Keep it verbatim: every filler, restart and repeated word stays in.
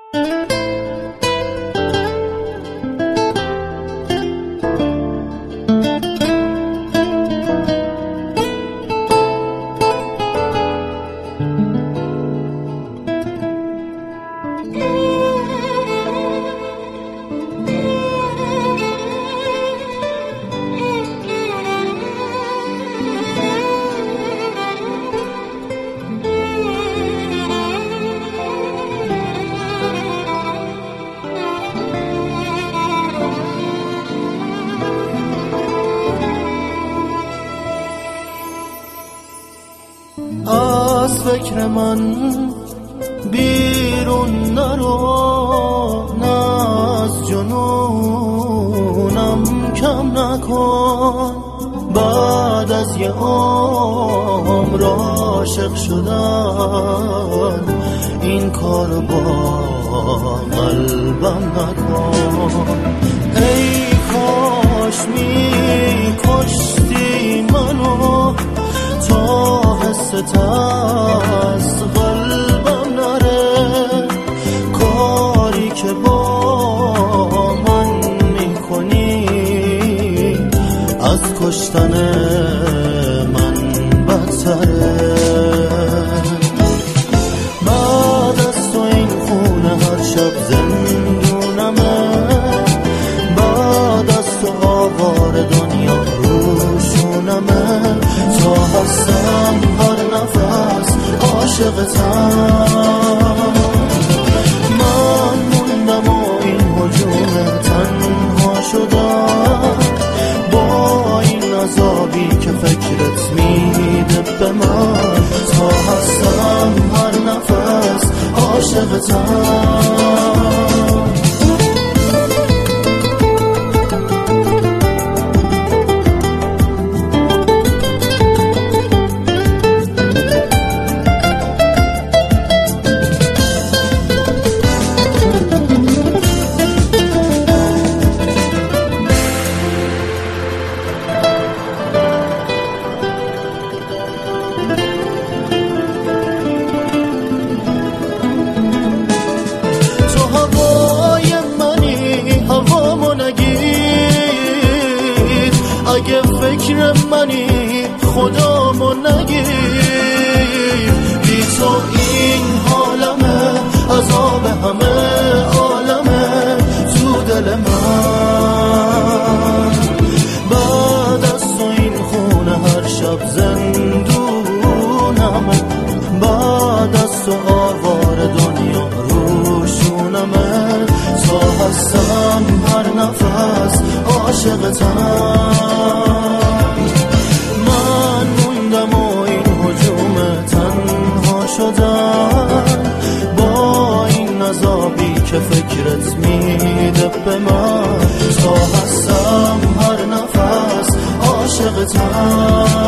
از فکر من بیرون نرو، نه از جنونم کم نکن. بعد از یه عمر عاشق شدن این کار با قلبم نکن. ای کاش می کشتی منو تا حست از قلبم نره. کاری که با من میکنی از کشتن من بدتره. بعد از تو این خونه هر شب زندونمه، بعد از تو آوار دنیا روشونمه. تا هستم هر نفس عاشقتم. من موندم و این هجوم تنها شدم، با این عذابی که فکرت میده به من. تا هستم هر نفس عاشقتم. اگه فکر منی خدامو نگیر، بی تو این حالمه، عذاب همه عالمه تو دل من. بعد از تو این خونه هر شب زندونمه، بعد از تو آوار دنیا روشونمه. تا هستم هر نفس عاشقتم. من موندم و این هجوم تنها شدم، با این عذابی که فکرت میده به من. تا هستم هر نفس عاشقتم.